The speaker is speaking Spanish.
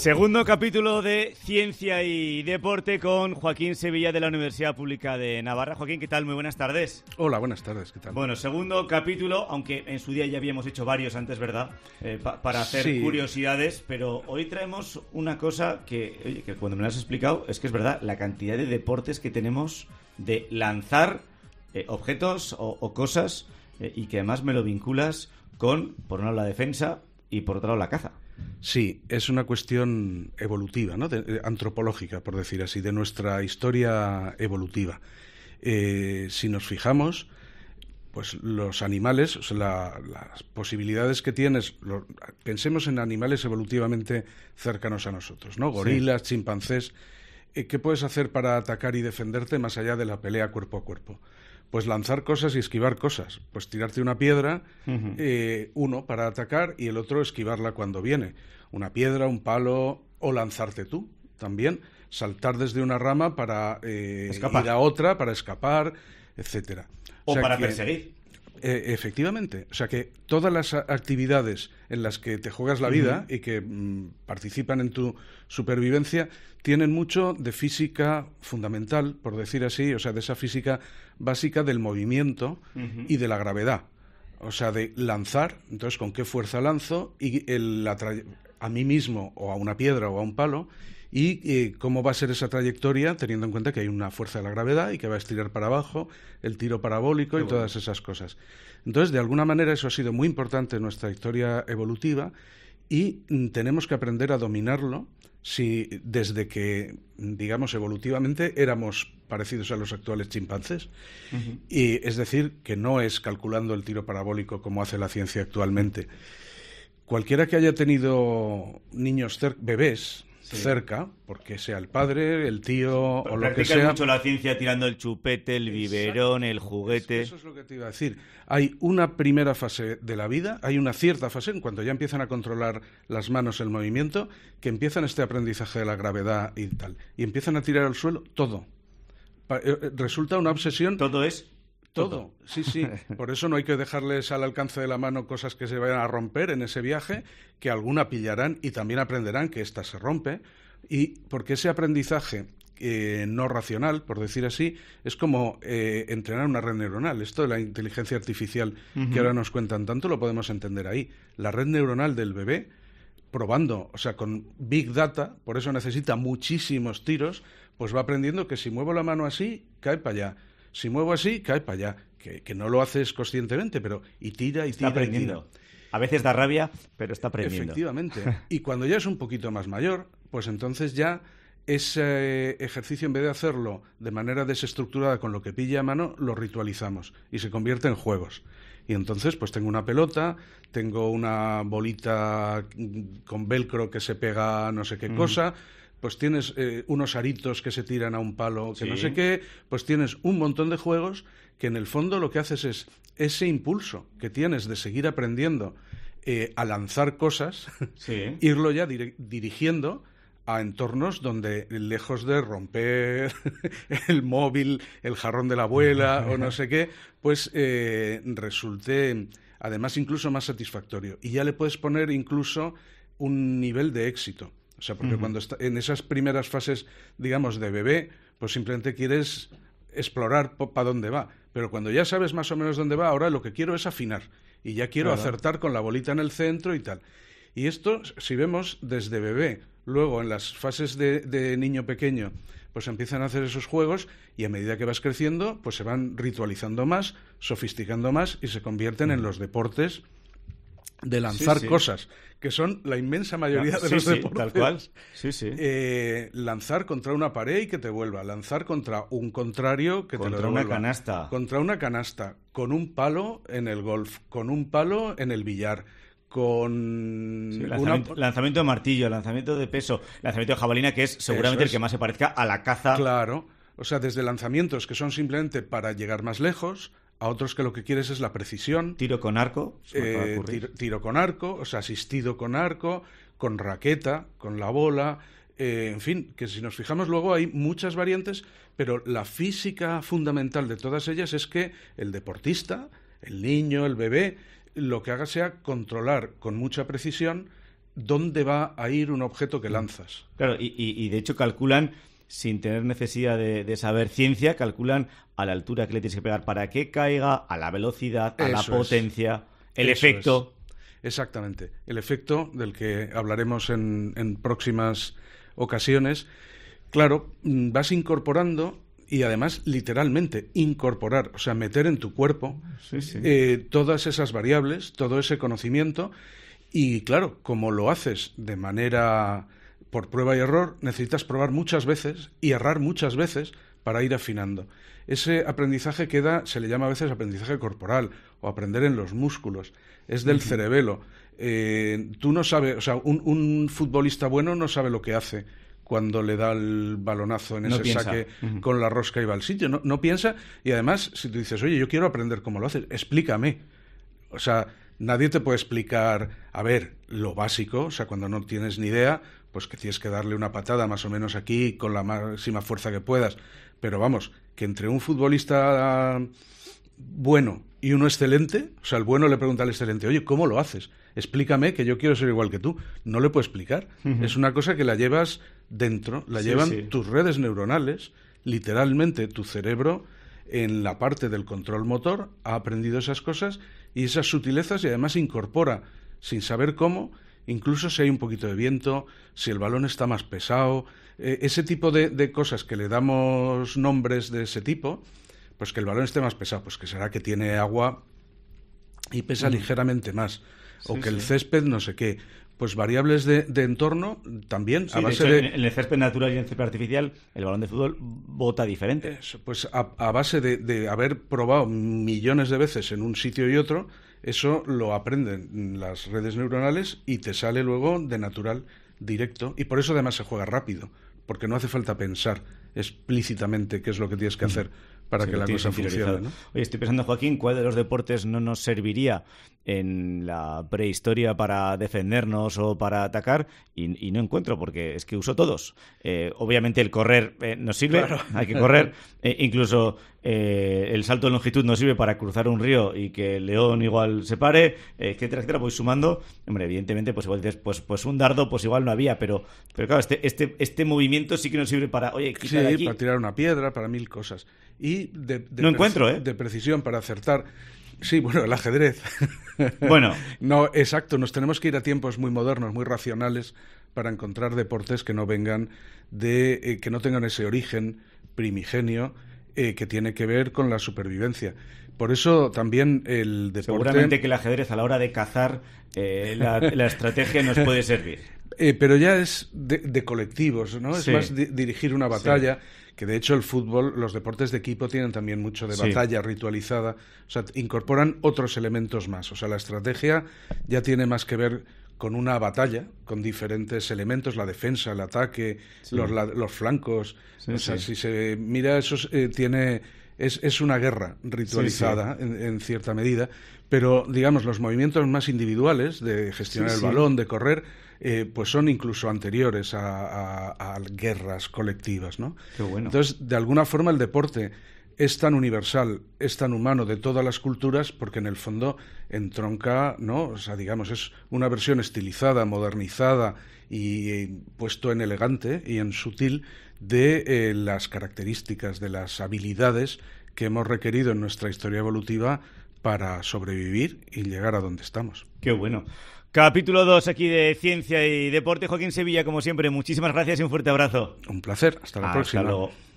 Segundo capítulo de Ciencia y Deporte con Joaquín Sevilla de la Universidad Pública de Navarra. Joaquín, ¿qué tal? Muy buenas tardes. Hola, buenas tardes, ¿qué tal? Bueno, segundo capítulo, aunque en su día ya habíamos hecho varios antes, ¿verdad? Para hacer curiosidades, pero hoy traemos una cosa que cuando me lo has explicado es que es verdad, la cantidad de deportes que tenemos de lanzar objetos o cosas y que además me lo vinculas con, por un lado, la defensa y por otro lado, la caza. Sí, es una cuestión evolutiva, ¿no? Antropológica, por decir así, de nuestra historia evolutiva. Si nos fijamos, pues los animales, o sea, las posibilidades que tienes, pensemos en animales evolutivamente cercanos a nosotros, ¿no? Gorilas, chimpancés. ¿Qué puedes hacer para atacar y defenderte más allá de la pelea cuerpo a cuerpo? Pues lanzar cosas y esquivar cosas. Pues tirarte una piedra, uno para atacar y el otro esquivarla cuando viene. Una piedra, un palo, o lanzarte tú también. Saltar desde una rama para ir a otra, para escapar, etcétera. O para perseguir. Efectivamente. O sea que todas las actividades en las que te juegas la vida y que participan en tu supervivencia tienen mucho de física fundamental, por decir así, o sea, de esa física básica del movimiento y de la gravedad. O sea, de lanzar, entonces, ¿con qué fuerza lanzo? Y a mí mismo, o a una piedra, o a un palo, y cómo va a ser esa trayectoria, teniendo en cuenta que hay una fuerza de la gravedad y que va a estirar para abajo, el tiro parabólico y todas esas cosas. Entonces, de alguna manera, eso ha sido muy importante en nuestra historia evolutiva y tenemos que aprender a dominarlo desde que, digamos, evolutivamente éramos parecidos a los actuales chimpancés. Y es decir, que no es calculando el tiro parabólico como hace la ciencia actualmente. Cualquiera que haya tenido niños bebés cerca, porque sea el padre, el tío o lo que sea. Mucho la ciencia tirando el chupete, el biberón, el juguete. Eso es lo que te iba a decir. Hay una primera fase de la vida, hay una cierta fase, en cuanto ya empiezan a controlar las manos, el movimiento, que empiezan este aprendizaje de la gravedad y tal. Y empiezan a tirar al suelo todo. Resulta una obsesión. Todo es todo. Sí. Por eso no hay que dejarles al alcance de la mano cosas que se vayan a romper en ese viaje, que alguna pillarán y también aprenderán que ésta se rompe. Y porque ese aprendizaje no racional, por decir así, es como entrenar una red neuronal. Esto de la inteligencia artificial que ahora nos cuentan tanto, lo podemos entender ahí. La red neuronal del bebé, probando, o sea, con Big Data, por eso necesita muchísimos tiros, pues va aprendiendo que si muevo la mano así, cae para allá. Si muevo así, cae para allá. Que no lo haces conscientemente, pero tira. Está aprendiendo. A veces da rabia, pero está aprendiendo. Efectivamente. Y cuando ya es un poquito más mayor, pues entonces ya ese ejercicio, en vez de hacerlo de manera desestructurada con lo que pilla a mano, lo ritualizamos y se convierte en juegos. Y entonces pues tengo una pelota, tengo una bolita con velcro que se pega a no sé qué cosa, pues tienes unos aritos que se tiran a un palo que no sé qué, pues tienes un montón de juegos que en el fondo lo que haces es ese impulso que tienes de seguir aprendiendo a lanzar cosas, irlo ya dirigiendo a entornos donde, lejos de romper el móvil, el jarrón de la abuela o no sé qué, pues resulte además incluso más satisfactorio. Y ya le puedes poner incluso un nivel de éxito. O sea, porque cuando está en esas primeras fases, digamos, de bebé, pues simplemente quieres explorar para dónde va. Pero cuando ya sabes más o menos dónde va, ahora lo que quiero es afinar. Y ya quiero acertar con la bolita en el centro y tal. Y esto, si vemos desde bebé, luego en las fases de niño pequeño, pues empiezan a hacer esos juegos y a medida que vas creciendo, pues se van ritualizando más, sofisticando más y se convierten en los deportes de lanzar cosas, que son la inmensa mayoría de los deportes. Tal cual. Lanzar contra una pared y que te vuelva, lanzar contra un contrario que te lo devuelva. Contra una canasta, con un palo en el golf, con un palo en el billar, con lanzamiento de martillo, lanzamiento de peso, lanzamiento de jabalina, que es seguramente el que más se parezca a la caza. Claro, o sea, desde lanzamientos que son simplemente para llegar más lejos, a otros que lo que quieres es la precisión. Tiro con arco. Tiro con arco, o sea, asistido con arco, con raqueta, con la bola, en fin, que si nos fijamos luego hay muchas variantes, pero la física fundamental de todas ellas es que el deportista, el niño, el bebé, lo que haga sea controlar con mucha precisión dónde va a ir un objeto que lanzas. Claro, y de hecho calculan, sin tener necesidad de saber ciencia, calculan a la altura que le tienes que pegar para que caiga, a la velocidad, a la potencia, el efecto. Exactamente, el efecto del que hablaremos en próximas ocasiones. Claro, vas incorporando, y además literalmente incorporar, o sea, meter en tu cuerpo todas esas variables, todo ese conocimiento, y claro, como lo haces de manera por prueba y error, necesitas probar muchas veces y errar muchas veces para ir afinando. Ese aprendizaje se le llama a veces aprendizaje corporal o aprender en los músculos, es del cerebelo. Tú no sabes, o sea, un futbolista bueno no sabe lo que hace cuando le da el balonazo en ese saque con la rosca y va al sitio. No piensa, y además, si tú dices, oye, yo quiero aprender cómo lo haces, explícame. O sea, nadie te puede explicar, a ver, lo básico, o sea, cuando no tienes ni idea, pues que tienes que darle una patada más o menos aquí con la máxima fuerza que puedas. Pero vamos, que entre un futbolista bueno y uno excelente, o sea, el bueno le pregunta al excelente, oye, ¿cómo lo haces? Explícame, que yo quiero ser igual que tú. No le puedo explicar. Es una cosa que la llevas dentro, llevan tus redes neuronales, literalmente tu cerebro, en la parte del control motor, ha aprendido esas cosas y esas sutilezas, y además incorpora, sin saber cómo, incluso si hay un poquito de viento, si el balón está más pesado, ese tipo de cosas que le damos nombres de ese tipo, pues que el balón esté más pesado, pues que será que tiene agua y pesa ligeramente más, o que el césped no sé qué. Pues variables de entorno también. Sí, a base de hecho, en el césped natural y en el césped artificial, el balón de fútbol bota diferente. Pues a base de haber probado millones de veces en un sitio y otro, eso lo aprenden las redes neuronales y te sale luego de natural, directo. Y por eso además se juega rápido, porque no hace falta pensar explícitamente qué es lo que tienes que hacer para que la cosa funcione, ¿no? Oye, estoy pensando, Joaquín, ¿cuál de los deportes no nos serviría en la prehistoria para defendernos o para atacar? Y no encuentro, porque es que uso todos. Obviamente el correr nos sirve, claro. Hay que correr. Incluso el salto de longitud nos sirve para cruzar un río y que el león igual se pare, etcétera, etcétera. Voy sumando. Hombre, evidentemente, pues igual dices, pues un dardo, pues igual no había, pero claro, este movimiento sí que nos sirve para, oye, quita de aquí. Para tirar una piedra, para mil cosas. Y no encuentro, de precisión para acertar. Sí, bueno, el ajedrez. Bueno. No, exacto, nos tenemos que ir a tiempos muy modernos, muy racionales, para encontrar deportes que no vengan que no tengan ese origen primigenio que tiene que ver con la supervivencia. Por eso también el deporte... Seguramente que el ajedrez a la hora de cazar la estrategia nos puede servir. Pero ya es de colectivos, ¿no? Es más dirigir una batalla, que de hecho el fútbol, los deportes de equipo tienen también mucho de batalla ritualizada, o sea, incorporan otros elementos más. O sea, la estrategia ya tiene más que ver con una batalla, con diferentes elementos, la defensa, el ataque, los flancos. O sea, si se mira, eso es una guerra ritualizada en cierta medida, pero digamos los movimientos más individuales de gestionar el balón, de correr, pues son incluso anteriores a guerras colectivas, ¿no? Qué bueno. Entonces, de alguna forma el deporte es tan universal, es tan humano de todas las culturas, porque en el fondo entronca, ¿no? O sea, digamos, es una versión estilizada, modernizada y puesto en elegante y en sutil de las características, de las habilidades que hemos requerido en nuestra historia evolutiva para sobrevivir y llegar a donde estamos. Qué bueno. Capítulo 2 aquí de Ciencia y Deporte. Joaquín Sevilla, como siempre, muchísimas gracias y un fuerte abrazo. Un placer. Hasta la próxima. Hasta luego.